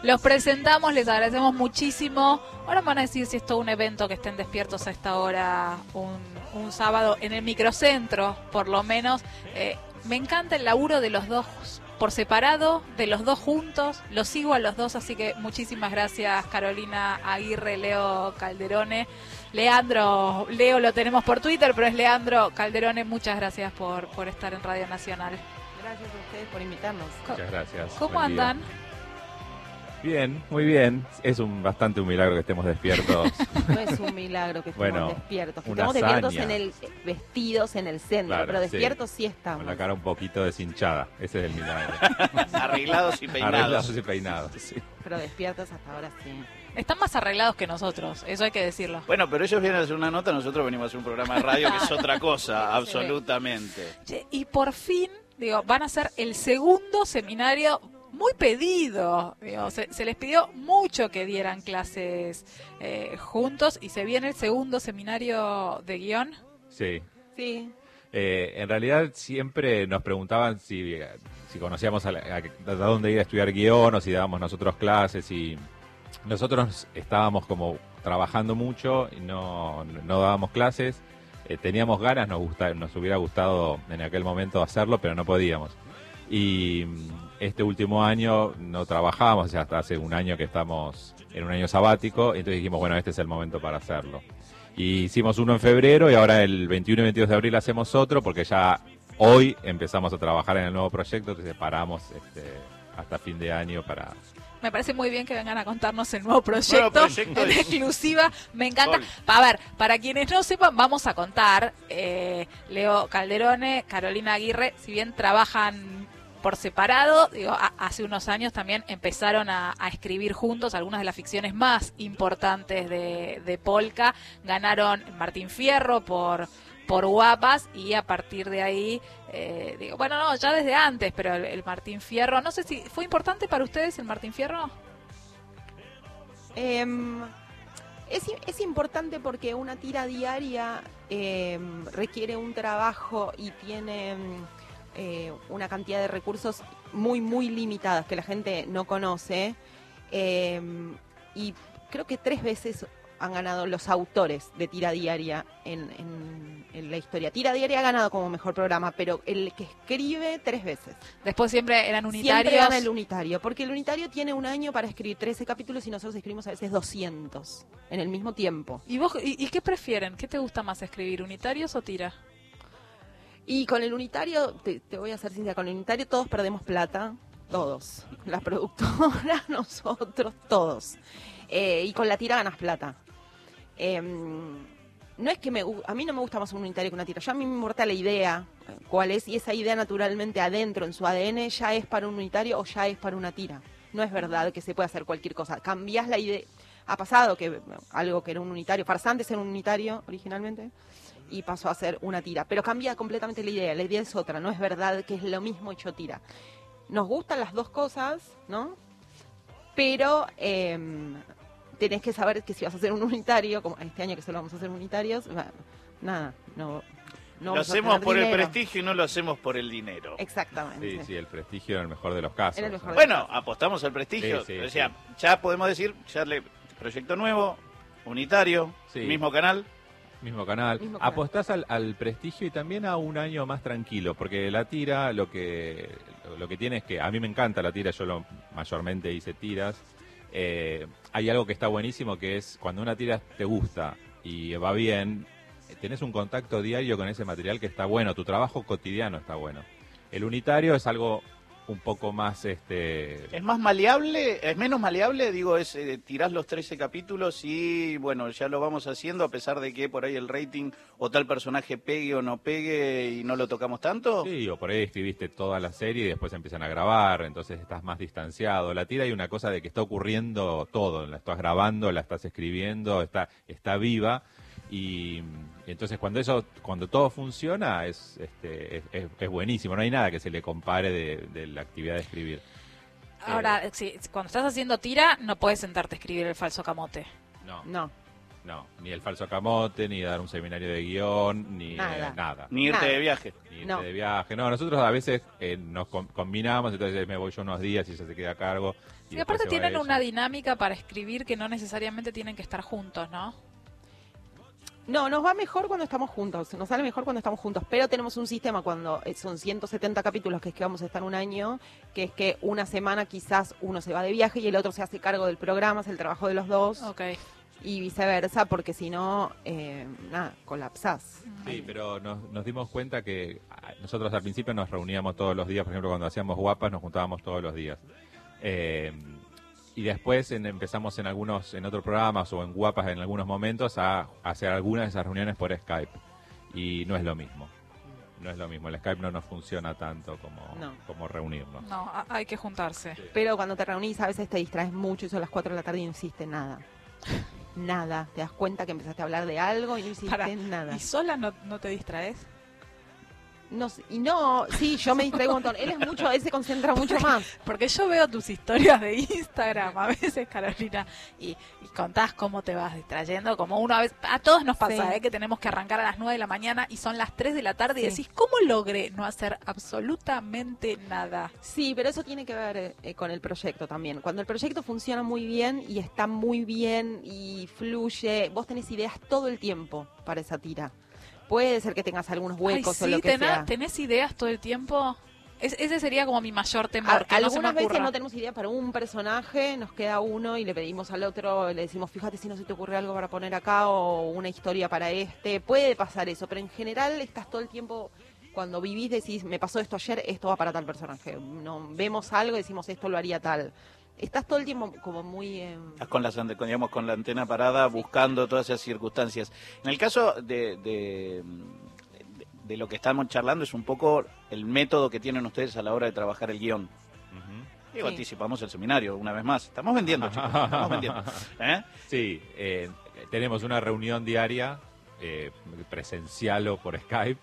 Los presentamos, les agradecemos muchísimo. Ahora me van a decir si es todo un evento que estén despiertos a esta hora, un sábado en el microcentro, por lo menos. Me encanta el laburo de los dos por separado, de los dos juntos. Los sigo a los dos, así que muchísimas gracias, Carolina Aguirre, Leo Calderone. Leandro, Leo lo tenemos por Twitter, pero es Leandro Calderone. Muchas gracias por estar en Radio Nacional. Gracias a ustedes por invitarnos. Muchas gracias. ¿Cómo andan? Bien, muy bien. Es bastante un milagro que estemos despiertos. No es un milagro que estemos despiertos. Que estemos despiertos vestidos en el centro, claro, pero despiertos sí estamos. Con la cara un poquito deshinchada. Ese es el milagro. Arreglados y peinados. Arreglados y peinados, sí. Pero despiertos hasta ahora sí. Están más arreglados que nosotros, eso hay que decirlo. Bueno, pero ellos vienen a hacer una nota, nosotros venimos a hacer un programa de radio que es otra cosa, absolutamente. Che, y por fin, van a hacer el segundo seminario muy pedido. Se les pidió mucho que dieran clases juntos y se viene el segundo seminario de guión. Sí. Sí. En realidad siempre nos preguntaban si conocíamos a dónde ir a estudiar guión o si dábamos nosotros clases, y nosotros estábamos como trabajando mucho y no dábamos clases. Teníamos ganas, nos hubiera gustado en aquel momento hacerlo, pero no podíamos. Y este último año no trabajábamos, ya hasta hace un año que estamos en un año sabático, entonces dijimos, bueno, este es el momento para hacerlo. Y hicimos uno en febrero y ahora el 21 y 22 de abril hacemos otro, porque ya hoy empezamos a trabajar en el nuevo proyecto, entonces paramos hasta fin de año para... Me parece muy bien que vengan a contarnos el nuevo proyecto en exclusiva. Me encanta. A ver, para quienes no sepan, vamos a contar. Leo Calderone, Carolina Aguirre, si bien trabajan por separado, hace unos años también empezaron a escribir juntos algunas de las ficciones más importantes de Polka. Ganaron Martín Fierro por Guapas, y a partir de ahí, ya desde antes, pero el Martín Fierro, no sé si fue importante para ustedes el Martín Fierro. Es importante porque una tira diaria requiere un trabajo y tiene una cantidad de recursos muy, muy limitadas que la gente no conoce, y creo que 3 veces han ganado los autores de tira diaria en la historia. Tira diaria ha ganado como mejor programa, pero el que escribe 3 veces. Después siempre eran unitarios. Siempre gana el unitario, porque el unitario tiene un año para escribir 13 capítulos y nosotros escribimos a veces 200 en el mismo tiempo. ¿Y vos y qué prefieren? ¿Qué te gusta más escribir, unitarios o tira? Y con el unitario, te voy a ser sincera, con el unitario todos perdemos plata, todos. La productora, nosotros, todos. Y con la tira ganas plata. No es que a mí no me gusta más un unitario que una tira. Ya a mí me importa la idea, cuál es, y esa idea naturalmente adentro, en su ADN, ya es para un unitario o ya es para una tira. No es verdad que se puede hacer cualquier cosa. Cambiás la idea. Ha pasado que algo que era un unitario, Farsantes era un unitario originalmente, y pasó a ser una tira. Pero cambia completamente la idea es otra, no es verdad que es lo mismo hecho tira. Nos gustan las dos cosas, ¿no? Pero... tenés que saber que si vas a hacer un unitario, como este año que solo vamos a hacer unitarios, no lo hacemos por dinero. El prestigio y no lo hacemos por el dinero. Exactamente. Sí, el prestigio en el mejor de los casos. Apostamos al prestigio. Sí, ya podemos decir, proyecto nuevo, unitario, mismo canal. Mismo canal. Apostás al prestigio y también a un año más tranquilo, porque la tira lo que tiene es que, a mí me encanta la tira, yo mayormente hice tiras. Hay algo que está buenísimo, que es cuando una tira te gusta y va bien, tenés un contacto diario con ese material que está bueno, tu trabajo cotidiano está bueno. El unitario es algo un poco más... ¿Es más maleable? ¿Es menos maleable? Tirás los 13 capítulos y, ya lo vamos haciendo a pesar de que por ahí el rating o tal personaje pegue o no pegue y no lo tocamos tanto. Sí, o por ahí escribiste toda la serie y después empiezan a grabar, entonces estás más distanciado. La tira hay una cosa de que está ocurriendo todo, la estás grabando, la estás escribiendo, está viva. Y entonces cuando todo funciona es buenísimo, no hay nada que se le compare de la actividad de escribir. Ahora, cuando estás haciendo tira no puedes sentarte a escribir el falso camote. No. No, ni el falso camote, ni dar un seminario de guión, ni nada. Ni irte Nada. de viaje. Ni irte de viaje. No, nosotros a veces nos combinamos, entonces me voy yo unos días y ella se queda a cargo. Y aparte tienen una dinámica para escribir que no necesariamente tienen que estar juntos, ¿no? No, nos va mejor cuando estamos juntos, nos sale mejor cuando estamos juntos, pero tenemos un sistema cuando son 170 capítulos, que es que vamos a estar un año, que es que una semana quizás uno se va de viaje y el otro se hace cargo del programa, es el trabajo de los dos. Ok. Y viceversa, porque si no, colapsás. Sí, pero nos dimos cuenta que nosotros al principio nos reuníamos todos los días, por ejemplo, cuando hacíamos Guapas nos juntábamos todos los días. Y después empezamos en otros programas o en Guapas en algunos momentos a hacer algunas de esas reuniones por Skype. Y no es lo mismo. No es lo mismo. El Skype no nos funciona tanto como reunirnos. No, hay que juntarse. Sí. Pero cuando te reunís a veces te distraes mucho y son las 4 de la tarde y no hiciste nada. Nada. Te das cuenta que empezaste a hablar de algo y no hiciste nada. ¿Y sola no te distraes? No, sí, yo me distraigo un montón. Él se concentra mucho más. Porque yo veo tus historias de Instagram a veces, Carolina, y contás cómo te vas distrayendo, como una vez, a todos nos pasa, Sí. que tenemos que arrancar a las 9 de la mañana y son las 3 de la tarde y Sí. decís, ¿cómo logré no hacer absolutamente nada? Sí, pero eso tiene que ver con el proyecto también. Cuando el proyecto funciona muy bien y está muy bien y fluye, vos tenés ideas todo el tiempo para esa tira. Puede ser que tengas algunos huecos Ay, sí, o lo que sea. ¿tenés ideas todo el tiempo? Ese sería como mi mayor temor, que no se me Algunas veces ocurra. no tenemos idea para un personaje, nos queda uno y le pedimos al otro, le decimos, fíjate si no se te ocurre algo para poner acá o una historia para este. Puede pasar eso, pero en general estás todo el tiempo, cuando vivís decís, me pasó esto ayer, esto va para tal personaje. No, vemos algo y decimos, esto lo haría tal. Estás todo el tiempo como muy... Estás con la antena parada buscando todas esas circunstancias. En el caso de lo que estamos charlando es un poco el método que tienen ustedes a la hora de trabajar el guión. Digo, Sí. anticipamos el seminario una vez más. Estamos vendiendo, chicos, estamos vendiendo. Sí, tenemos una reunión diaria, presencial o por Skype.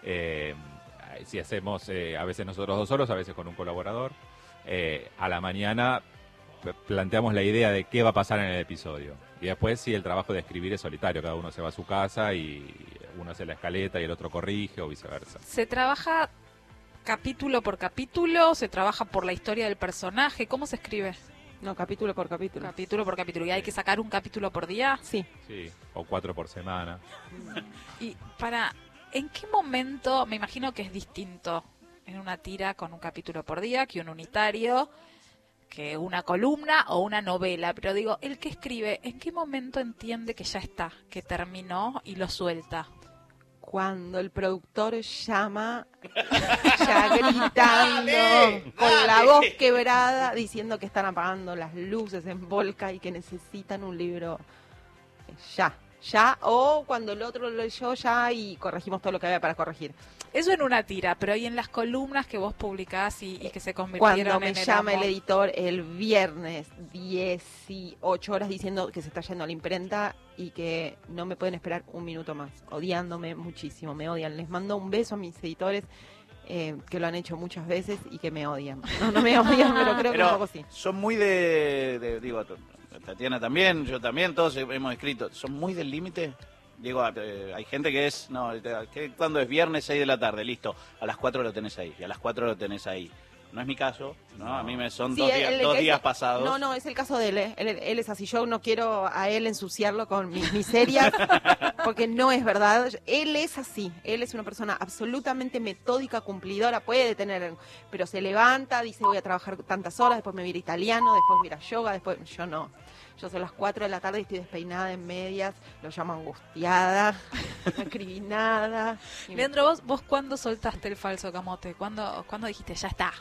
Si hacemos, a veces nosotros dos solos, a veces con un colaborador. A la mañana planteamos la idea de qué va a pasar en el episodio. Y después, sí, el trabajo de escribir es solitario. Cada uno se va a su casa y uno hace la escaleta y el otro corrige o viceversa. ¿Se trabaja capítulo por capítulo? ¿Se trabaja por la historia del personaje? ¿Cómo se escribe? No, capítulo por capítulo. Capítulo por capítulo. ¿Y hay que sacar un capítulo por día? Sí. Sí, o 4 por semana. Y ¿en qué momento, me imagino que es distinto en una tira con un capítulo por día que un unitario, que una columna o una novela? Pero digo, el que escribe, ¿en qué momento entiende que ya está, que terminó y lo suelta? Cuando el productor llama, ya gritando, con la voz quebrada, diciendo que están apagando las luces en Volca y que necesitan un libro ya, o cuando el otro lo leyó ya y corregimos todo lo que había para corregir. Eso en una tira, pero ¿y en las columnas que vos publicás y que se Cuando convirtieron me en el llama el amor? editor el viernes 18 horas diciendo que se está yendo a la imprenta y que no me pueden esperar un minuto más, odiándome muchísimo, me odian. Les mando un beso a mis editores que lo han hecho muchas veces y que me odian. No me odian, pero creo que un poco sí. Son muy digo, Tatiana también, yo también, todos hemos escrito, son muy del límite. Digo, hay gente que es, cuando es viernes 6 de la tarde, listo, a las 4 lo tenés ahí, y a las 4 lo tenés ahí. No es mi caso, ¿no? A mí me son Sí, dos días pasados. No, es el caso de él, ¿eh? Él es así. Yo no quiero a él ensuciarlo con mis miserias, porque no es verdad. Él es así. Él es una persona absolutamente metódica, cumplidora. Puede tener, pero se levanta, dice voy a trabajar tantas horas, después me voy a ir a italiano, después me voy a ir a yoga, después yo no. Yo son las 4 de la tarde y estoy despeinada en medias, lo llamo angustiada, no escribí nada. Leandro, ¿vos cuándo soltaste el falso camote? ¿Cuándo dijiste, ya está?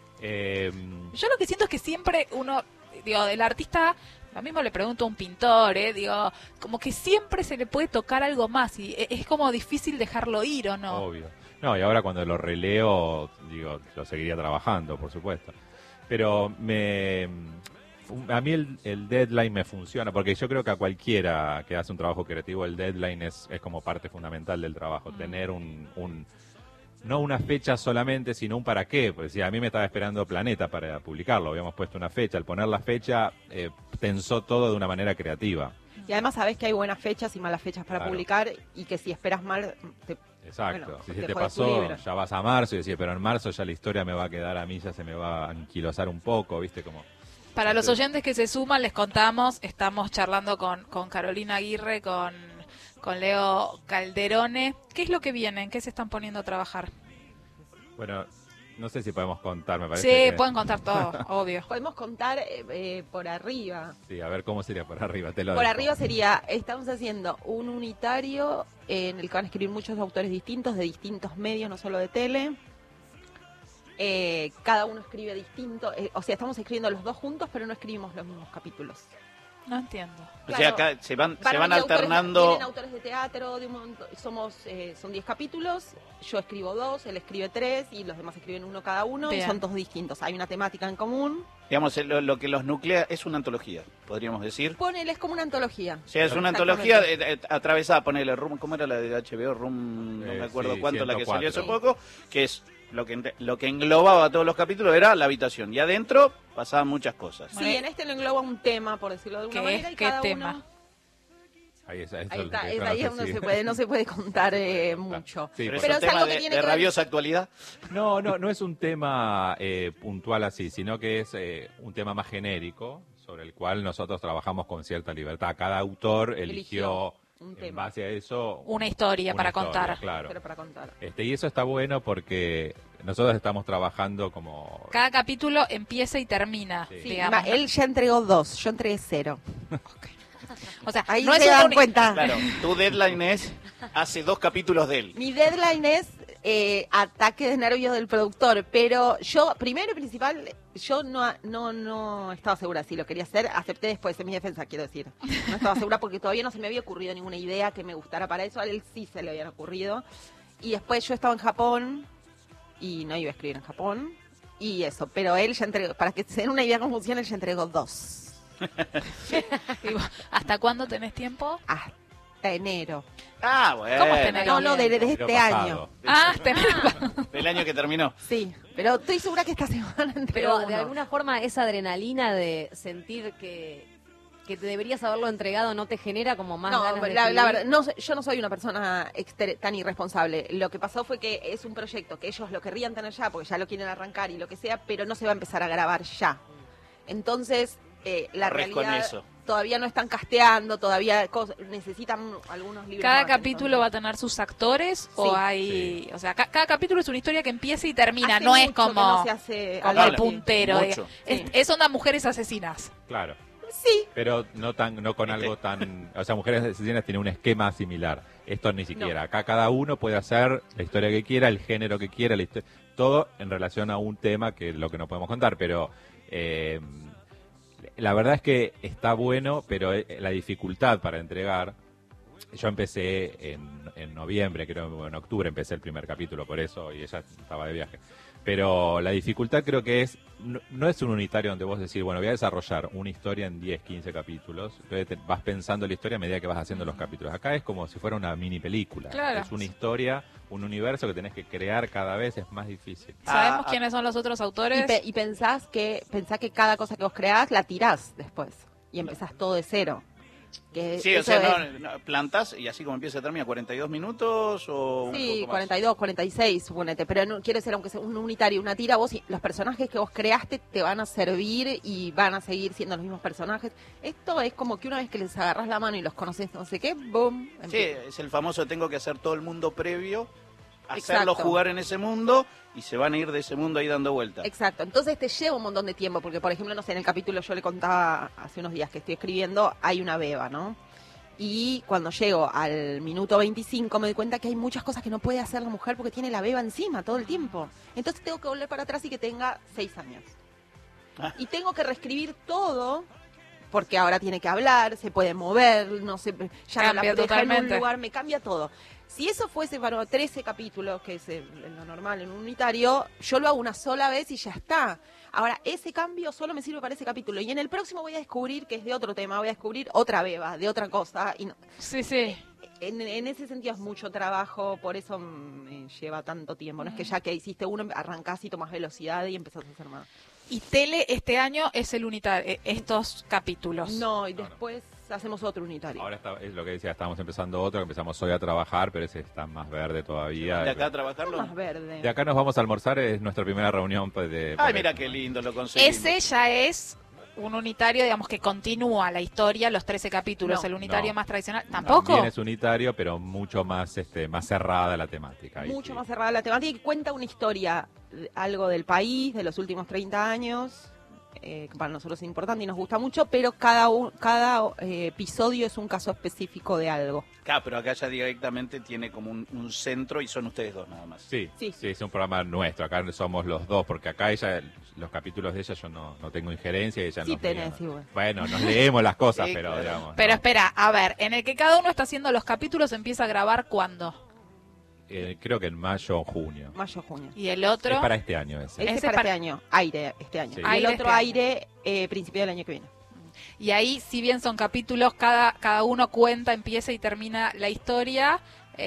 Yo lo que siento es que siempre uno, digo, el artista, lo mismo le pregunto a un pintor, digo, como que siempre se le puede tocar algo más y es como difícil dejarlo ir, ¿o no? Obvio. No, y ahora cuando lo releo, digo, lo seguiría trabajando, por supuesto. Pero a mí el deadline me funciona, porque yo creo que a cualquiera que hace un trabajo creativo, el deadline es como parte fundamental del trabajo. Tener no una fecha solamente, sino un para qué. Porque si a mí me estaba esperando Planeta para publicarlo, habíamos puesto una fecha. Al poner la fecha, tensó todo de una manera creativa. Y además sabés que hay buenas fechas y malas fechas para publicar y que si esperas mal... Exacto, si te pasó, ya vas a marzo y decís, pero en marzo ya la historia me va a quedar a mí, ya se me va a anquilosar un poco, ¿viste? Como... Para los oyentes que se suman, les contamos, estamos charlando con Carolina Aguirre, con Leo Calderone. ¿Qué es lo que viene? ¿En qué se están poniendo a trabajar? Bueno, no sé si podemos contar, me parece. Sí, que... pueden contar todo, obvio. Podemos contar por arriba. Sí, a ver cómo sería por arriba, te lo Por dejo. arriba sería, estamos haciendo un unitario en el que van a escribir muchos autores distintos, de distintos medios, no solo de tele. Cada uno escribe distinto, o sea, estamos escribiendo los dos juntos, pero no escribimos los mismos capítulos. No entiendo. O sea, acá se van alternando. Vienen autores de teatro, son 10 capítulos, yo escribo 2, él escribe 3 y los demás escriben uno cada uno. Bien. Y son todos distintos. Hay una temática en común. Digamos, lo que los nuclea es una antología, podríamos decir. Ponele, es como una antología. O sea, es una antología atravesada, ponele, ¿cómo era la de HBO? No me acuerdo sí, cuánto, la que salió hace 104. poco, que es lo que englobaba todos los capítulos era la habitación. Y adentro pasaban muchas cosas. Sí, en este lo engloba un tema, por decirlo de alguna manera. Y ¿Qué cada tema? uno... Ahí está, Ahí está, es ahí donde no se puede contar mucho. Sí, Pero, por- es un tema algo que tiene de que ver- rabiosa actualidad. No es un tema puntual así, sino que es un tema más genérico, sobre el cual nosotros trabajamos con cierta libertad. Cada autor eligió un en tema. base a eso Una historia para contar. Claro. Pero para contar. Y eso está bueno porque nosotros estamos trabajando como... Cada capítulo empieza y termina, Sí. Sí, digamos. él ya entregó 2, yo entregué 0. O sea, Ahí no es se un dan uni- cuenta. Claro, tu deadline es hace 2 capítulos de él. Mi deadline es ataque de nervios del productor, pero yo, primero y principal, yo no estaba segura si lo quería hacer, acepté después, en mi defensa, quiero decir. No estaba segura porque todavía no se me había ocurrido ninguna idea que me gustara para eso, a él sí se le habían ocurrido. Y después yo estaba en Japón y no iba a escribir en Japón, y eso, pero él ya entregó, para que se den una idea de cómo funciona, él ya entregó 2. Digo, ¿hasta cuándo tenés tiempo? Hasta enero. Ah, bueno. ¿Cómo es tener- No, de Lo este pasado. año. Ah, tenés... Del año que terminó. Sí, pero estoy segura que esta semana entregó Pero de uno. alguna forma esa adrenalina de sentir que te deberías haberlo entregado no te genera como más No, ganas de la escribir? verdad, yo no soy una persona tan irresponsable. Lo que pasó fue que es un proyecto que ellos lo querrían tener ya, porque ya lo quieren arrancar y lo que sea, pero no se va a empezar a grabar ya. Entonces, la Corres con realidad eso. todavía no están casteando, todavía necesitan algunos libros. ¿Cada más, capítulo va a entonces. tener sus actores o Sí. hay... Sí. O sea, cada capítulo es una historia que empieza y termina, Hace no es mucho que como, no se hace como algo el así. puntero. Mucho. digamos. Sí. Es onda mujeres asesinas. Claro. Sí, Pero no con algo tan... O sea, Mujeres Asesinas tiene un esquema similar. Esto ni siquiera. Acá cada uno puede hacer la historia que quiera, el género que quiera, todo en relación a un tema que es lo que no podemos contar. Pero la verdad es que está bueno, pero la dificultad para entregar... Yo empecé en noviembre, creo en octubre empecé el primer capítulo, por eso, y ella estaba de viaje. Pero la dificultad creo que no es un unitario donde vos decís, bueno, voy a desarrollar una historia en 10, 15 capítulos. Entonces vas pensando la historia a medida que vas haciendo los capítulos. Acá es como si fuera una mini película. Claro. Es una historia, un universo que tenés que crear cada vez, es más difícil. ¿Sabemos Ah, quiénes son los otros autores? y pensá que cada cosa que vos creás la tirás después y empezás todo de cero. Que Sí, o eso sea, es- no, plantás y así como empieza termina 42 minutos o un Sí, poco más. 42, 46, suponete, pero no, quiero decir, aunque sea un unitario, una tira, los personajes que vos creaste te van a servir y van a seguir siendo los mismos personajes. Esto es como que una vez que les agarras la mano y los conoces, no sé qué, boom. Sí, empieza. es el famoso tengo que hacer todo el mundo previo, Exacto. hacerlo jugar en ese mundo y se van a ir de ese mundo ahí dando vueltas. Exacto, entonces te lleva un montón de tiempo, porque por ejemplo, no sé, en el capítulo yo le contaba hace unos días que estoy escribiendo, hay una beba, ¿no? Y cuando llego al minuto 25 me doy cuenta que hay muchas cosas que no puede hacer la mujer porque tiene la beba encima todo el tiempo. Entonces tengo que volver para atrás y que tenga 6 años. Ah. Y tengo que reescribir todo porque ahora tiene que hablar, se puede mover, no sé, ya no la Cambia deja en totalmente. un lugar, me cambia todo. Si eso fuese para 13 capítulos, que es lo normal en un unitario, yo lo hago una sola vez y ya está. Ahora, ese cambio solo me sirve para ese capítulo. Y en el próximo voy a descubrir que es de otro tema, voy a descubrir otra beba, de otra cosa. Y no, Sí, sí. en ese sentido es mucho trabajo, por eso me lleva tanto tiempo. No es que ya que hiciste uno, arrancás y tomas velocidad y empezás a hacer más. Y Tele este año es el unitario, estos capítulos. No, y después hacemos otro unitario. Ahora es lo que decía, estamos empezando otro, que empezamos hoy a trabajar, pero ese está más verde todavía. ¿De acá a trabajarlo? Más verde. De acá nos vamos a almorzar, es nuestra primera reunión. Ay, mira qué lindo, lo conseguimos. Ese ya es un unitario, digamos, que continúa la historia, los 13 capítulos, No. el unitario No. más tradicional. ¿Tampoco? También es unitario, pero mucho más más cerrada la temática. Ahí Mucho sí. más cerrada la temática y cuenta una historia, algo del país, de los últimos 30 años, que para nosotros es importante y nos gusta mucho, pero cada episodio es un caso específico de algo. Acá, pero acá ya directamente tiene como un centro y son ustedes dos nada más. Sí, Sí. sí, es un programa nuestro, acá somos los dos, porque acá los capítulos de ella yo no tengo injerencia y ella Sí no. tenés, igual. Bueno, nos leemos las cosas, Sí, pero claro. digamos. Pero no. espera, a ver, en el que cada uno está haciendo los capítulos, ¿empieza a grabar cuándo? Creo que en mayo o junio. Mayo, junio. Y el otro... Es para este año ese. Ese es Ese para para- este año, aire este año. Sí. Y Aire el otro este año. aire, principio del año que viene. Y ahí, si bien son capítulos, cada uno cuenta, empieza y termina la historia.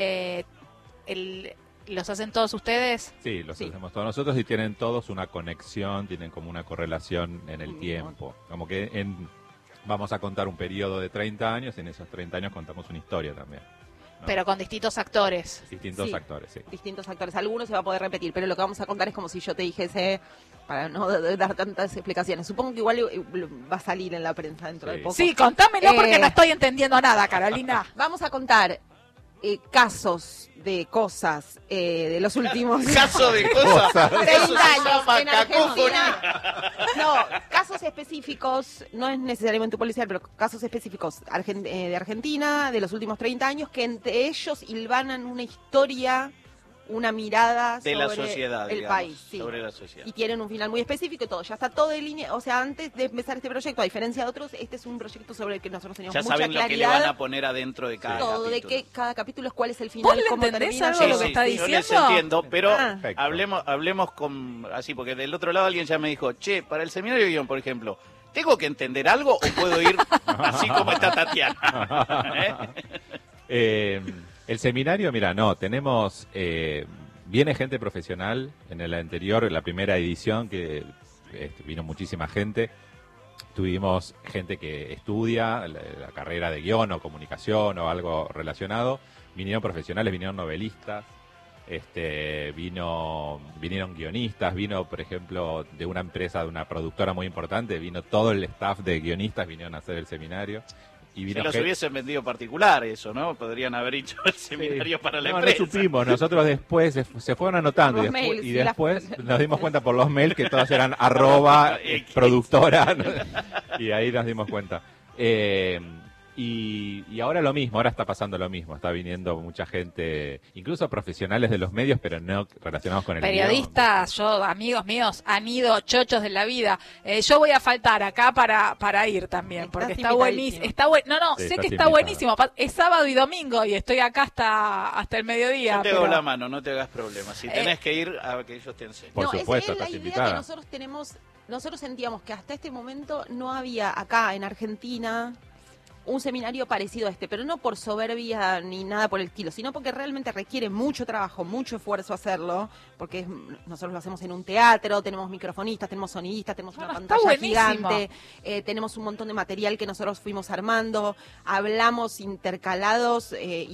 ¿Los hacen todos ustedes? Sí, los Sí. hacemos todos nosotros y tienen todos una conexión, tienen como una correlación en el Mm. tiempo. Como que vamos a contar un periodo de 30 años, en esos 30 años contamos una historia también. ¿no? Pero con distintos actores. Distintos Sí. actores, sí. Distintos actores. Algunos se va a poder repetir, pero lo que vamos a contar es como si yo te dijese, para no dar tantas explicaciones. Supongo que igual va a salir en la prensa dentro Sí. de poco. Sí, contámelo porque Eh. no estoy entendiendo nada, Carolina. Vamos a contar casos de cosas de los últimos Caso de cosas. 30 Eso se años llama en cacofonía. Argentina. No, casos específicos, no es necesariamente policial, pero casos específicos de Argentina, de los últimos 30 años, que entre ellos hilvanan una historia, una mirada De sobre la sociedad, el digamos, país. Sí. sobre la sociedad. Y tienen un final muy específico y todo. Ya está todo en línea. O sea, antes de empezar este proyecto, a diferencia de otros, este es un proyecto sobre el que nosotros teníamos Ya mucha saben lo que le claridad. van a poner adentro de cada Todo, de capítulo. qué cada capítulo es cuál es el ¿Vos final, le cómo entendés termina. algo de lo que Sí, está sí. Yo les diciendo? entiendo, pero Perfecto. hablemos con así, porque del otro lado alguien ya me dijo, che, para el seminario de guión, por ejemplo, ¿tengo que entender algo o puedo ir así como está Tatiana? El seminario, mira, no, tenemos... viene gente profesional. En el anterior, en la primera edición, que vino muchísima gente. Tuvimos gente que estudia la carrera de guión o comunicación o algo relacionado. Vinieron profesionales, vinieron novelistas, vinieron guionistas, vino, por ejemplo, de una empresa, de una productora muy importante, vino todo el staff de guionistas, vinieron a hacer el seminario. Y Si vino los gente- hubiesen vendido particular eso, ¿no? Podrían haber hecho el seminario para la empresa. No supimos, nosotros después se fueron anotando Los mails, y sí, después nos dimos cuenta por los mails que todos eran arroba productora y ahí nos dimos cuenta. Y ahora lo mismo, ahora está pasando lo mismo, está viniendo mucha gente, incluso profesionales de los medios, pero no relacionados con el Periodistas, amigos míos, han ido chochos de la vida. Yo voy a faltar acá para ir también, Estás porque está buenísimo. invitadísimo. No, Sí, sé que estás está invitado. buenísimo. Es sábado y domingo y estoy acá hasta el mediodía. Yo te hago pero- la mano, no te hagas problemas. Si tenés que ir, a que ellos te enseñen. Por No, supuesto, esa es la estás idea invitada. que nosotros tenemos. Nosotros sentíamos que hasta este momento no había acá en Argentina un seminario parecido a este, pero no por soberbia ni nada por el estilo, sino porque realmente requiere mucho trabajo, mucho esfuerzo hacerlo, porque nosotros lo hacemos en un teatro, tenemos microfonistas, tenemos sonidistas, tenemos una No, está pantalla buenísimo. gigante, tenemos un montón de material que nosotros fuimos armando, hablamos intercalados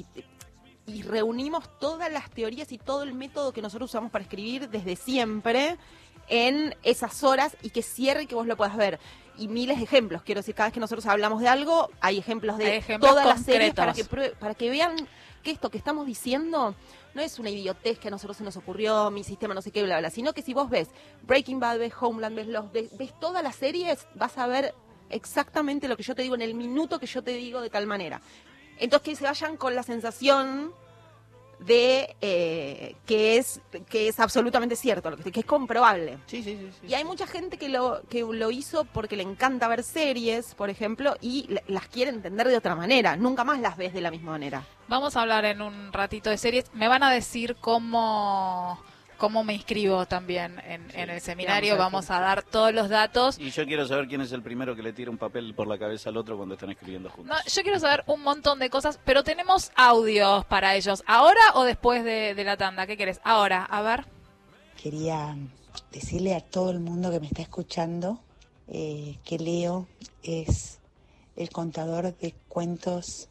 y reunimos todas las teorías y todo el método que nosotros usamos para escribir desde siempre en esas horas y que cierre y que vos lo puedas ver. Y miles de ejemplos, quiero decir, cada vez que nosotros hablamos de algo, hay ejemplos Hay de ejemplos todas las series concretos. para que vean que esto que estamos diciendo no es una idiotez que a nosotros se nos ocurrió, mi sistema no sé qué, bla, bla, sino que si vos ves Breaking Bad, ves Homeland, ves todas las series, vas a ver exactamente lo que yo te digo en el minuto que yo te digo de tal manera. Entonces que se vayan con la sensación de que es absolutamente cierto, que es comprobable. Sí, sí, sí. sí. Y hay mucha gente que lo hizo porque le encanta ver series, por ejemplo, y las quiere entender de otra manera. Nunca más las ves de la misma manera. Vamos a hablar en un ratito de series. Me van a decir cómo me inscribo también en el seminario. Vamos a dar todos los datos. Y yo quiero saber quién es el primero que le tira un papel por la cabeza al otro cuando están escribiendo juntos. No, yo quiero saber un montón de cosas, pero tenemos audios para ellos. ¿Ahora o después de la tanda? ¿Qué querés? Ahora, a ver. Quería decirle a todo el mundo que me está escuchando que Leo es el contador de cuentos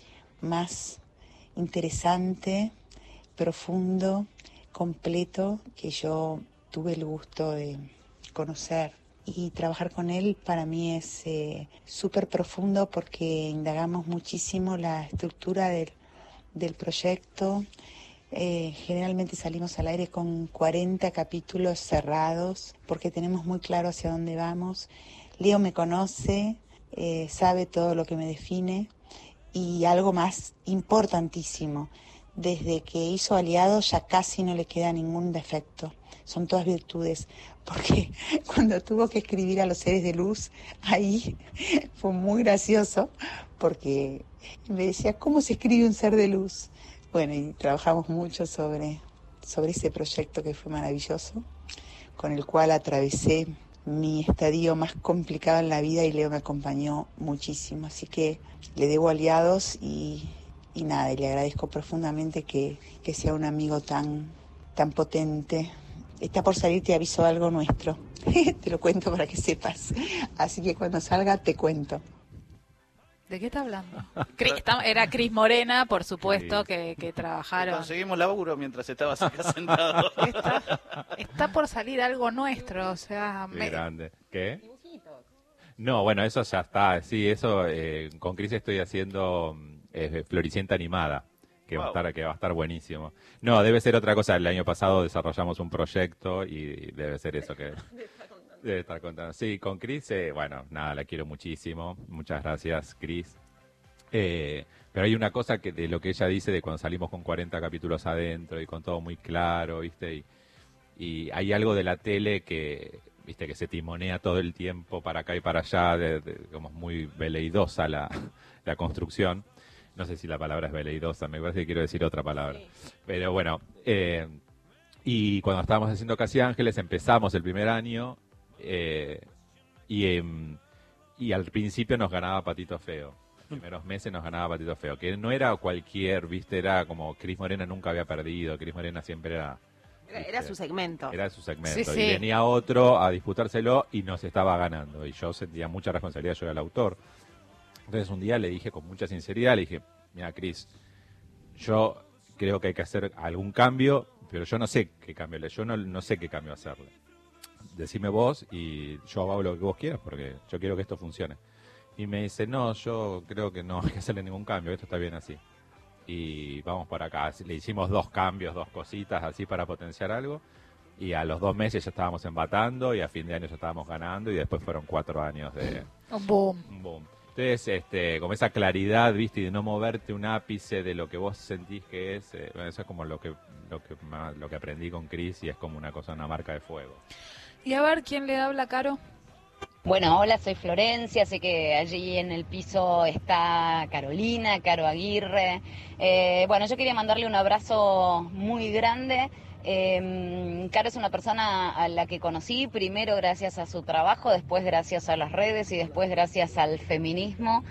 más interesante, profundo, completo que yo tuve el gusto de conocer. Y trabajar con él para mí es súper profundo porque indagamos muchísimo la estructura del proyecto. Generalmente salimos al aire con 40 capítulos cerrados porque tenemos muy claro hacia dónde vamos. Leo me conoce, sabe todo lo que me define y algo más importantísimo, desde que hizo Aliados ya casi no le queda ningún defecto, son todas virtudes, porque cuando tuvo que escribir a los seres de luz, ahí fue muy gracioso, porque me decía, ¿cómo se escribe un ser de luz? Bueno, y trabajamos mucho sobre ese proyecto que fue maravilloso, con el cual atravesé mi estadio más complicado en la vida y Leo me acompañó muchísimo. Así que le debo Aliados y nada, y le agradezco profundamente que sea un amigo tan potente. Está por salir, te aviso algo nuestro. Te lo cuento para que sepas. Así que cuando salga te cuento. ¿De qué está hablando? Era Cris Morena, por supuesto, que trabajaron. Conseguimos laburo mientras estabas acá sentado. Está por salir algo nuestro, o sea... Qué grande. ¿Qué? No, bueno, eso ya está. Sí, eso con Cris estoy haciendo Floricienta animada, que va a estar buenísimo. No, debe ser otra cosa. El año pasado desarrollamos un proyecto y debe ser eso que... Debe estar contando. Sí, con Cris, bueno, nada, la quiero muchísimo. Muchas gracias, Cris. Pero hay una cosa que de lo que ella dice de cuando salimos con 40 capítulos adentro y con todo muy claro, ¿viste? Y hay algo de la tele que, ¿viste? Que se timonea todo el tiempo para acá y para allá, como muy veleidosa la construcción. No sé si la palabra es veleidosa, me parece que quiero decir otra palabra. Sí. Pero bueno, y cuando estábamos haciendo Casi Ángeles empezamos el primer año. Y al principio nos ganaba Patito Feo. Los primeros meses nos ganaba Patito Feo. Que no era cualquier, ¿viste? Era como Cris Morena nunca había perdido. Cris Morena siempre era... Era su segmento. Era su segmento. Sí, sí. Y venía otro a disputárselo y nos estaba ganando. Y yo sentía mucha responsabilidad, yo era el autor. Entonces un día le dije con mucha sinceridad, le dije, mira Cris, yo creo que hay que hacer algún cambio, pero yo no sé qué cambio, yo no sé qué cambio hacerle. Decime vos y yo hago lo que vos quieras porque yo quiero que esto funcione. Y me dice, no, yo creo que no hay que hacerle ningún cambio, esto está bien así. Y vamos para acá. Le hicimos 2 cambios, 2 cositas así para potenciar algo. Y a los 2 meses ya estábamos embatando y a fin de año ya estábamos ganando y después fueron 4 años de... Un boom. Un boom. Entonces, como esa claridad, ¿viste? Y de no moverte un ápice de lo que vos sentís que es, eso es como lo que aprendí con Cris y es como una cosa, una marca de fuego. Y a ver, ¿quién le habla, Caro? Bueno, hola, soy Florencia, sé que allí en el piso está Carolina, Caro Aguirre. Bueno, yo quería mandarle un abrazo muy grande. Caro es una persona a la que conocí primero gracias a su trabajo, después gracias a las redes y después gracias al feminismo.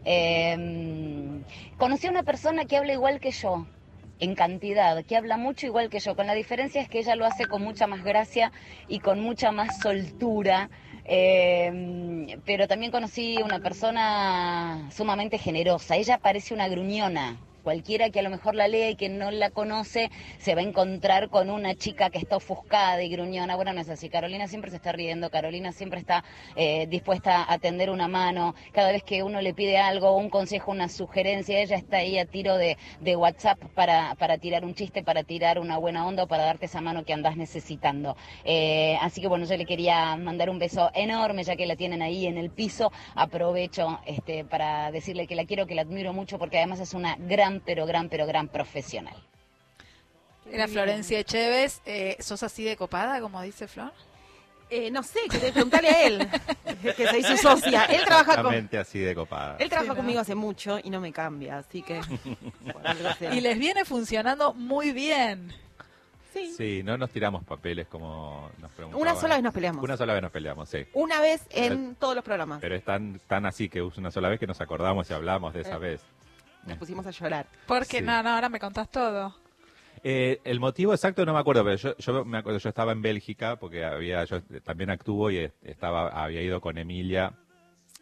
Conocí a una persona que habla igual que yo, en cantidad, que habla mucho igual que yo, con la diferencia es que ella lo hace con mucha más gracia y con mucha más soltura, pero también conocí una persona sumamente generosa. Ella parece una gruñona. Cualquiera que a lo mejor la lea y que no la conoce se va a encontrar con una chica que está ofuscada y gruñona. Bueno, no es así. Carolina siempre se está riendo, Carolina siempre está dispuesta a tender una mano. Cada vez que uno le pide algo, un consejo, una sugerencia, ella está ahí a tiro de WhatsApp para tirar un chiste, para tirar una buena onda o para darte esa mano que andás necesitando. Así que bueno, yo le quería mandar un beso enorme, ya que la tienen ahí en el piso. Aprovecho para decirle que la quiero, que la admiro mucho, porque además es una gran profesional. Era Florencia Echeves. ¿Sos así de copada, como dice Flor? No sé, que preguntarle a él, que soy su socia. Él trabaja así de copada. Él trabaja conmigo hace mucho y no me cambia, así que... Y les viene funcionando muy bien. Sí, no nos tiramos papeles como nos preguntaban. Una sola vez nos peleamos. Una sola vez nos peleamos, sí. Una vez en todos los programas. Pero es tan así que es una sola vez que nos acordamos y hablamos de esa vez. Nos pusimos a llorar. Porque no, ahora me contás todo. El motivo exacto no me acuerdo, pero yo me acuerdo, yo estaba en Bélgica porque yo también actúo y había ido con Emilia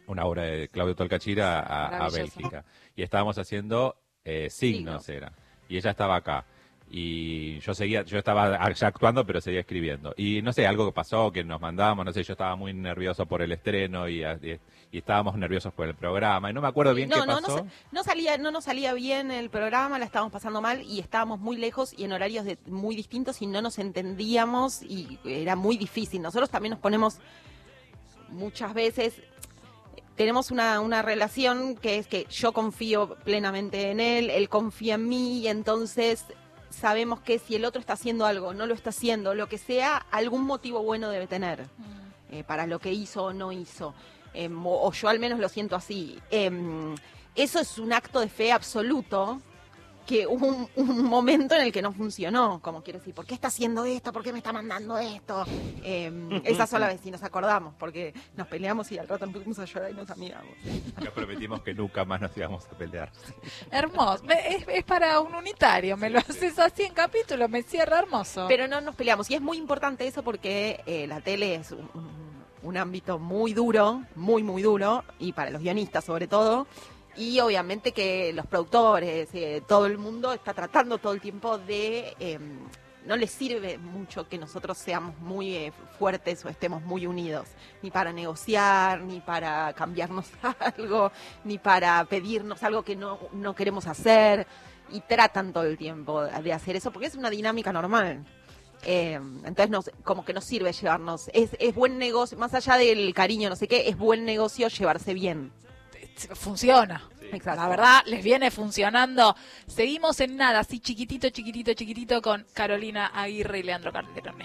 una obra de Claudio Tolcachira a Maravilloso. Bélgica. Y estábamos haciendo signos, era. Y ella estaba acá. Y yo estaba ya actuando, pero seguía escribiendo. Y no sé, algo que pasó, que nos mandábamos, no sé, yo estaba muy nervioso por el estreno y estábamos nerviosos por el programa. Y no me acuerdo bien qué pasó. No nos salía bien el programa, la estábamos pasando mal y estábamos muy lejos y en horarios muy distintos y no nos entendíamos y era muy difícil. Nosotros también nos ponemos muchas veces... Tenemos una relación que es que yo confío plenamente en él confía en mí y entonces sabemos que si el otro está haciendo algo, no lo está haciendo, lo que sea, algún motivo bueno debe tener para lo que hizo o no hizo. O yo al menos lo siento así. Eso es un acto de fe absoluto, que hubo un momento en el que no funcionó, como quiero decir, ¿por qué está haciendo esto? ¿Por qué me está mandando esto? Esa sola vez sí nos acordamos, porque nos peleamos y al rato empezamos a llorar y nos amigamos. Nos prometimos que nunca más nos íbamos a pelear. Hermoso. Es para un unitario, me lo haces así en capítulo, me cierra hermoso. Pero no nos peleamos, y es muy importante eso porque la tele es un ámbito muy duro, muy, muy duro, y para los guionistas sobre todo. Y obviamente que los productores, todo el mundo está tratando todo el tiempo de... no les sirve mucho que nosotros seamos muy fuertes o estemos muy unidos, ni para negociar, ni para cambiarnos algo, ni para pedirnos algo que no queremos hacer. Y tratan todo el tiempo de hacer eso porque es una dinámica normal. Entonces como que nos sirve llevarnos... Es buen negocio, más allá del cariño, no sé qué, es buen negocio llevarse bien. Funciona. Exacto. La verdad, les viene funcionando. Seguimos en nada, así chiquitito, chiquitito, chiquitito, con Carolina Aguirre y Leandro Calderone.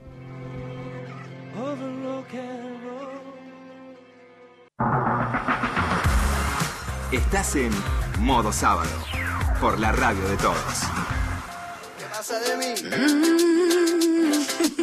Estás en Modo Sábado, por la radio de todos. ¿Qué pasa de mí?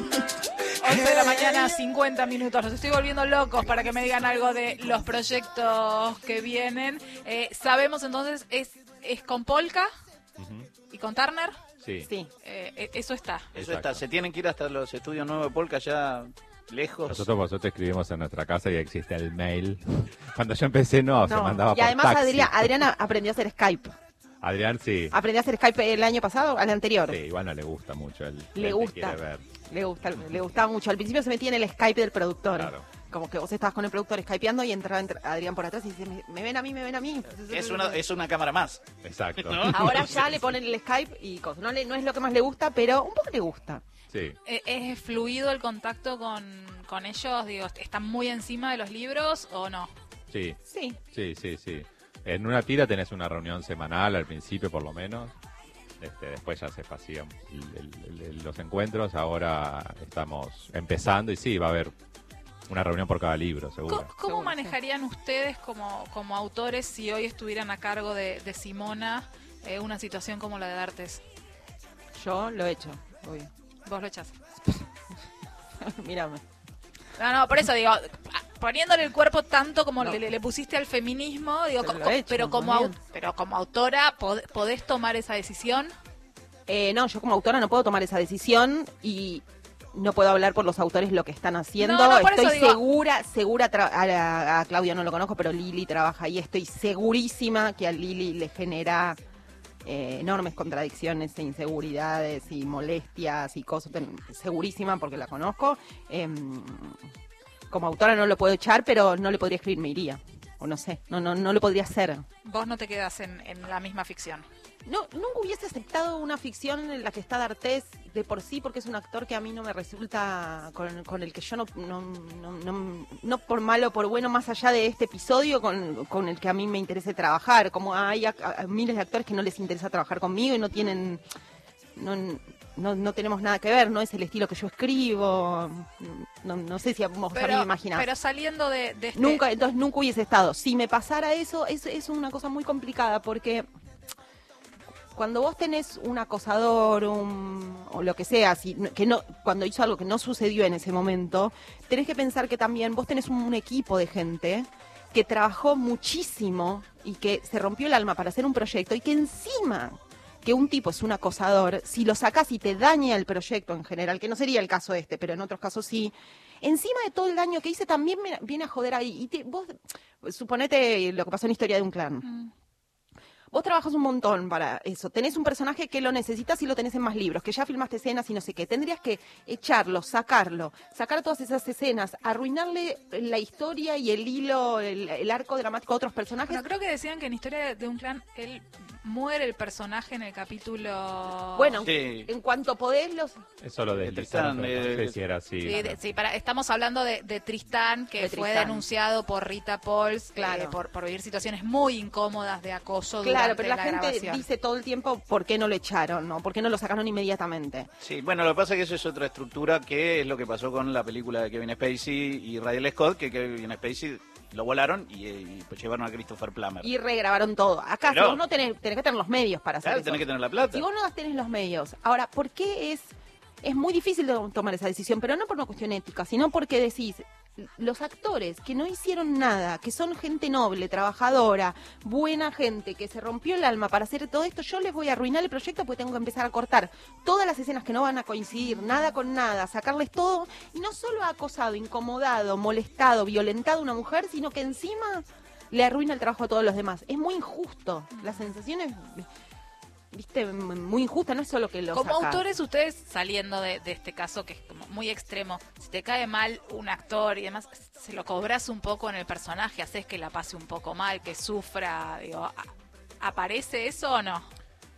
11 de la mañana, 50 minutos. Los estoy volviendo locos para que me digan algo de los proyectos que vienen. Sabemos entonces, es con Polka y con Turner. Sí. Eso está. Eso está. Se tienen que ir hasta los estudios nuevos de Polka, ya lejos. Vosotros escribimos en nuestra casa y existe el mail. Cuando yo empecé, se mandaba por y además taxi. Adriana aprendió a hacer Skype. Adrián, sí. Aprendió a hacer Skype el año pasado, al anterior. Sí, igual no le gusta mucho. Le gusta. Le gustaba mucho. Al principio se metía en el Skype del productor. Claro. Como que vos estabas con el productor skypeando y entraba Adrián por atrás y dice, me ven a mí. Es una cámara más. Exacto. ¿No? Ahora ya le ponen el Skype y cosas. No es lo que más le gusta, pero un poco le gusta. Sí. ¿Es fluido el contacto con ellos? Digo, ¿están muy encima de los libros o no? Sí. Sí. Sí. En una tira tenés una reunión semanal, al principio por lo menos. Después ya se hacían los encuentros. Ahora estamos empezando y sí, va a haber una reunión por cada libro, seguro. ¿Cómo manejarían ustedes como autores si hoy estuvieran a cargo de Simona una situación como la de D'Artes? Yo lo he hecho, obvio. ¿Vos lo echás? Mírame. No, por eso digo, poniéndole el cuerpo tanto como le pusiste al feminismo, digo, pero como autora, ¿podés tomar esa decisión? No, yo como autora no puedo tomar esa decisión y no puedo hablar por los autores lo que están haciendo. Estoy segura, a Claudia no lo conozco, pero Lili trabaja ahí, estoy segurísima que a Lili le genera enormes contradicciones e inseguridades y molestias y cosas, segurísima porque la conozco. Como autora no lo puedo echar, pero no le podría escribir, me iría. O no sé, no lo podría hacer. Vos no te quedas en la misma ficción. No, nunca hubiese aceptado una ficción en la que está D'Artés de por sí, porque es un actor que a mí no me resulta, con el que yo no por malo o por bueno, más allá de este episodio, con el que a mí me interese trabajar. Como hay a miles de actores que no les interesa trabajar conmigo y no tienen... No tenemos nada que ver, no es el estilo que yo escribo, no sé si vos a mí me imaginás. Pero saliendo de este... Entonces nunca hubiese estado. Si me pasara eso, es una cosa muy complicada, porque cuando vos tenés un acosador o lo que sea, cuando hizo algo que no sucedió en ese momento, tenés que pensar que también vos tenés un equipo de gente que trabajó muchísimo y que se rompió el alma para hacer un proyecto y que encima... que un tipo es un acosador, si lo sacás y te daña el proyecto en general, que no sería el caso pero en otros casos sí, encima de todo el daño que hice, también viene a joder ahí. Y vos, suponete lo que pasó en Historia de un Clan. Vos trabajas un montón para eso. Tenés un personaje que lo necesitas y lo tenés en más libros, que ya filmaste escenas y no sé qué. Tendrías que echarlo, sacar todas esas escenas, arruinarle la historia y el hilo, el arco dramático a otros personajes. Bueno, creo que decían que en Historia de un Clan él muere el personaje en el capítulo... Bueno, Sí. en cuanto podés Eso lo deslizaron, pero no sé si era así. Sí, estamos hablando de Tristán, que fue Tristán. denunciado por Rita Pauls, Claro. por vivir situaciones muy incómodas de acoso Claro, durante pero la gente grabación. dice todo el tiempo por qué no lo echaron, ¿no? ¿Por qué no lo sacaron inmediatamente? Sí, bueno, lo que pasa es que eso es otra estructura, que es lo que pasó con la película de Kevin Spacey y Ridley Scott, que Kevin Spacey lo volaron y pues llevaron a Christopher Plummer. Y regrabaron todo. Acá Pero- si vos no tenés que tener los medios para hacer Claro, eso. tenés que tener la plata. Si vos no tenés los medios. Ahora, ¿por qué es muy difícil tomar esa decisión? Pero no por una cuestión ética, sino porque decís, los actores que no hicieron nada, que son gente noble, trabajadora, buena gente, que se rompió el alma para hacer todo esto, yo les voy a arruinar el proyecto porque tengo que empezar a cortar todas las escenas que no van a coincidir, nada con nada, sacarles todo, y no solo ha acosado, incomodado, molestado, violentado a una mujer, sino que encima le arruina el trabajo a todos los demás. Es muy injusto. La sensación es, viste, muy injusta, no es solo que lo Como sacás. autores, ustedes saliendo de este caso que es como muy extremo, si te cae mal un actor y demás, se lo cobras un poco en el personaje, haces que la pase un poco mal, que sufra, digo, ¿aparece eso o no?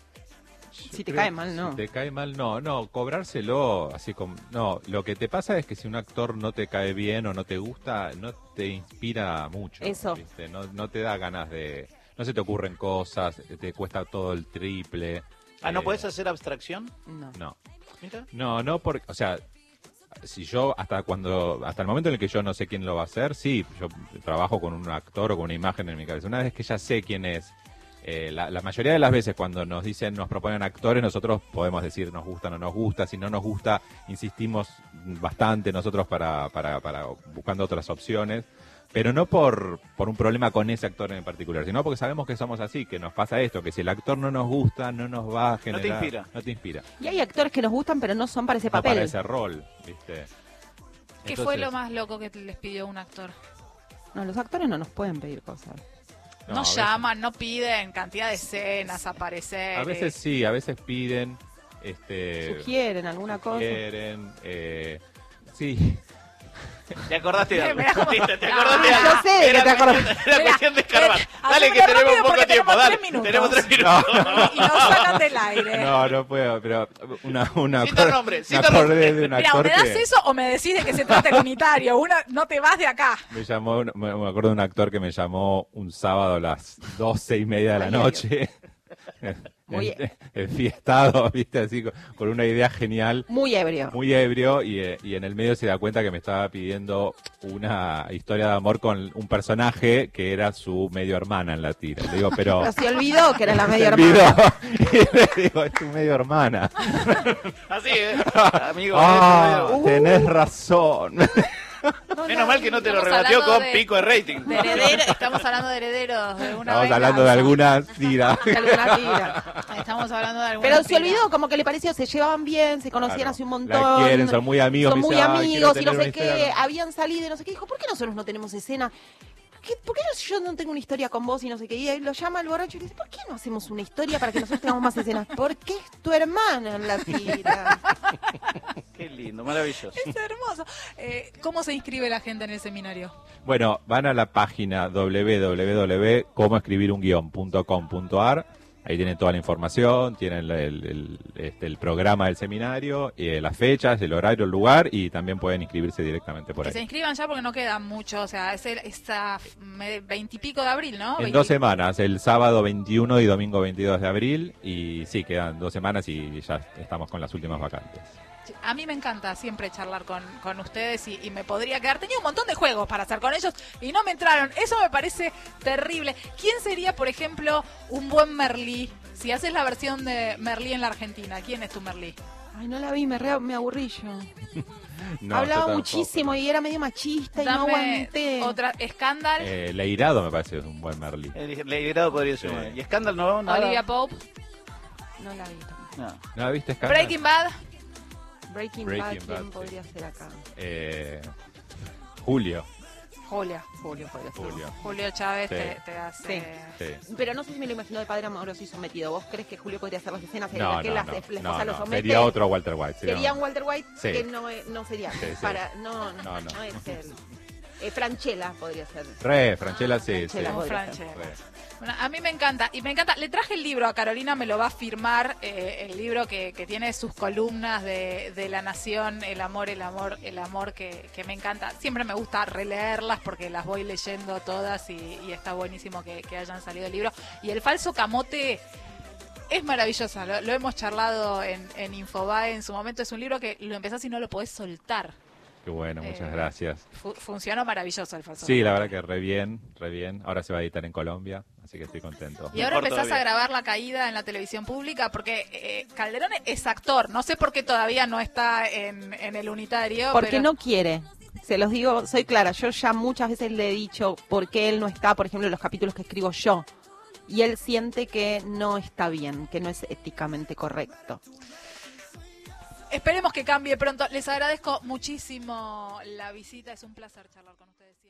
Si te cae mal, no. Si te cae mal, no, cobrárselo, así como, no, lo que te pasa es que si un actor no te cae bien o no te gusta, no te inspira mucho. Eso. ¿viste? No te da ganas de, no se te ocurren cosas, te cuesta todo el triple. ¿No podés hacer abstracción? No. No. No, porque, o sea, si yo hasta el momento en el que yo no sé quién lo va a hacer, sí, yo trabajo con un actor o con una imagen en mi cabeza. Una vez que ya sé quién es, la mayoría de las veces cuando nos proponen actores, nosotros podemos decir nos gusta o no nos gusta. Si no nos gusta, insistimos bastante nosotros para buscando otras opciones. Pero no por un problema con ese actor en particular, sino porque sabemos que somos así, que nos pasa esto, que si el actor no nos gusta, no nos va a generar... No te inspira. Y hay actores que nos gustan, pero no son para ese No papel. para ese rol, ¿viste? ¿Qué fue lo más loco que les pidió un actor? No, los actores no nos pueden pedir cosas. No llaman, no piden cantidad de escenas, aparecer. A veces sí, a veces piden... Sugieren alguna cosa. Sí. ¿Te acordaste de algo? Mirá cómo- ¿Viste? ¿Te acordaste de Yo algo? sé de que te acordás. Era cuestión de escarbar. Dale, que hacémoslo tenemos rápido poco porque tiempo, tenemos dale. 3 minutos. Tenemos 3 minutos. Y nos sacan del aire. No puedo, pero Cita nombre, me cita acordé nombre. de un Mira, o actor me das que eso o me decís de que se trata el unitario. No te vas de acá. me llamó, me acuerdo de un actor que me llamó un sábado a las 12:30 de la noche. Muy- Enfiestado, viste, así con una idea genial. Muy ebrio. Muy ebrio y en el medio se da cuenta que me estaba pidiendo una historia de amor con un personaje que era su medio hermana en la tira. Le digo, pero... Pero se olvidó que era la se media olvidó. hermana. Y le digo, es tu medio hermana. Así, amigo. Tenés razón. Menos mal que no te lo Estamos rebatió hablando con de- pico de rating. De heredero, estamos hablando de herederos de una Estamos hablando de alguna tira. De alguna tira. Estamos hablando de alguna Pero se tira. olvidó, como que le pareció, se llevaban bien, se conocían Claro. hace un montón. La quieren, son muy amigos. Son me muy dice, "Ay, quiero amigos y no tener sé una qué, historia". habían salido y no sé qué. Dijo, ¿por qué nosotros no tenemos escena? ¿Por qué yo no tengo una historia con vos y no sé qué? Y ahí lo llama el borracho y le dice, ¿por qué no hacemos una historia para que nosotros tengamos más escenas? Porque es tu hermana en la tira. Qué lindo, maravilloso. Es hermoso. ¿Cómo se inscribe la gente en el seminario? Bueno, van a la página www.comoescribirunguion.com.ar. Ahí tienen toda la información, tienen el programa del seminario, las fechas, el horario, el lugar, y también pueden inscribirse directamente por Que se ahí. inscriban ya porque no quedan mucho. O sea, es esta 20 y pico de abril, ¿no? En 20. 2 semanas, el sábado 21 y domingo 22 de abril, y sí, quedan 2 semanas y ya estamos con las últimas vacantes. A mí me encanta siempre charlar con ustedes y me podría quedar. Tenía un montón de juegos para hacer con ellos y no me entraron. Eso me parece terrible. ¿Quién sería, por ejemplo, un buen Merlí? Si haces la versión de Merlí en la Argentina, ¿quién es tu Merlí? Ay, no la vi, me aburrí yo. No, Hablaba yo tampoco. muchísimo y era medio machista y no Dame aguanté. otra. Escándal, Leirado me parece un buen Merlí. El Leirado podría ser. Sí. Bueno. ¿Y Scandal no? Nada. Olivia Pope, No la vi tampoco. No. ¿No la viste, Scandal? Breaking Bad. Breaking Breaking Bad, ¿quién Bad, sí. podría ser acá? Julio. Julia. Julio podría ser. Julio Chávez Sí. te hace... Sí. Pero no sé si me lo imagino de padre amoroso y sometido. ¿Vos crees que Julio podría hacer las escenas en No, las que no, la no, esposa lo no. somete? Sería otro Walter White. Sería un Walter White Sí. que no sería. Sí, sí. No es él. Franchella podría ser. Franchella sí. Franchella sí. podría Franchella. ser. Re. Bueno, a mí me encanta, y me encanta. Le traje el libro a Carolina, me lo va a firmar, el libro que tiene sus columnas de La Nación, el amor, que me encanta. Siempre me gusta releerlas porque las voy leyendo todas y está buenísimo que hayan salido el libro. Y El falso camote es maravilloso, lo hemos charlado en Infobae en su momento. Es un libro que lo empezás y no lo podés soltar. Qué bueno, muchas gracias. Funcionó maravilloso el falso Sí, camote. la verdad que re bien. Ahora se va a editar en Colombia, así que estoy contento. Y ahora empezás a grabar La Caída en la televisión pública porque Calderón es actor. No sé por qué todavía no está en el unitario. Porque pero... no quiere. Se los digo, soy clara. Yo ya muchas veces le he dicho por qué él no está, por ejemplo, en los capítulos que escribo yo. Y él siente que no está bien, que no es éticamente correcto. Esperemos que cambie pronto. Les agradezco muchísimo la visita. Es un placer charlar con ustedes.